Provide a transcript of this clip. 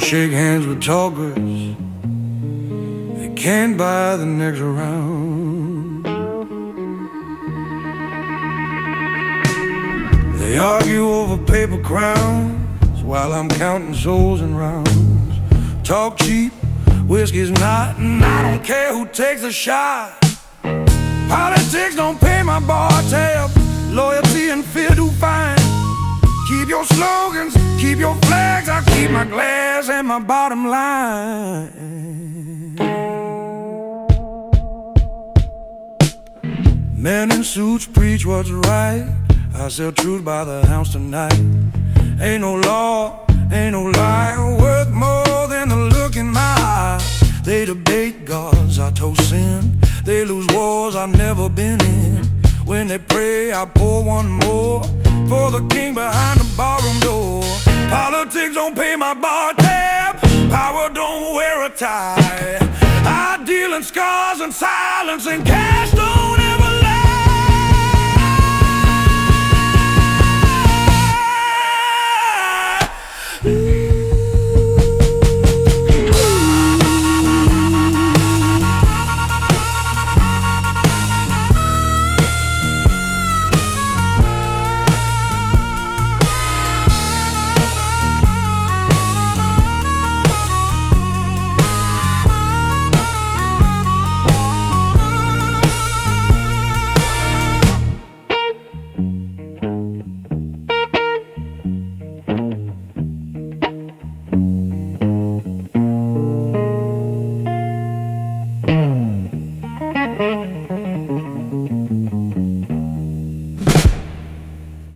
shake hands with talkers, they can't buy the next round. They argue over paper crowns while I'm counting souls and rounds. Talk cheap, whiskey's not, and I don't care who takes a shot. Politics don't pay my bar tab, loyalty and fear do fine. Keep your slogans, keep your flags, I keep my glass and my bottom line. Men in suits preach what's right, I sell truth by the ounce tonight. Ain't no law, ain't no lie, worth more than the look in my eye. They debate gods, I toast sin. They lose wars I've never been in. When they pray, I pour one more for the king behind the barroom door. Politics don't pay my bar tab, power don't wear a tie. I deal in scars and silence, and cash don't ever lie.